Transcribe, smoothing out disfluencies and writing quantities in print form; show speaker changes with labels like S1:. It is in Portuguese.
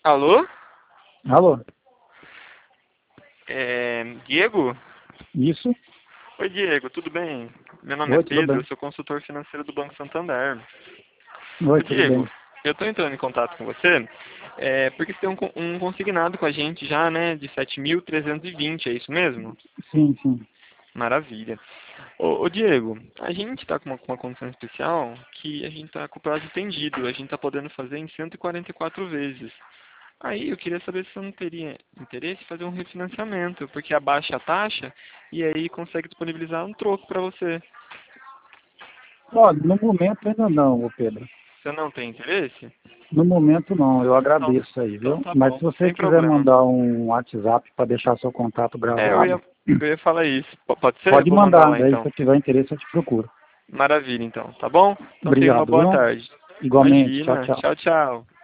S1: Alô?
S2: Alô?
S1: Diego?
S2: Isso?
S1: Oi, Diego, tudo bem? Meu nome é
S2: Oi, tudo
S1: Pedro, eu
S2: bem?
S1: sou consultor financeiro do Banco Santander. Ô,
S2: Oi, tudo
S1: Diego,
S2: bem?
S1: eu estou entrando em contato com você porque você tem um consignado com a gente já, né, de 7.320, é isso mesmo?
S2: Sim, sim.
S1: Maravilha. Ô, Diego, a gente está com uma condição especial que a gente está com o prazo estendido, a gente está podendo fazer em 144 vezes. Aí eu queria saber se você não teria interesse em fazer um refinanciamento, porque abaixa a taxa e aí consegue disponibilizar um troco para você.
S2: Olha, no momento ainda não, ô Pedro.
S1: Você não tem interesse?
S2: No momento não, eu
S1: Então,
S2: agradeço aí,
S1: então
S2: viu?
S1: tá
S2: Mas
S1: bom,
S2: se você
S1: sem
S2: quiser
S1: problema.
S2: mandar um WhatsApp para deixar seu contato
S1: É, eu ia,
S2: gravado,
S1: eu ia falar isso. Pode ser? Eu
S2: pode
S1: vou mandar
S2: mandar,
S1: lá
S2: daí se
S1: então.
S2: eu tiver interesse eu te procuro.
S1: Maravilha então, tá bom? Então tenha uma
S2: Obrigado,
S1: boa
S2: viu?
S1: tarde.
S2: Igualmente, tchau,
S1: Imagina.
S2: tchau.
S1: Tchau, tchau.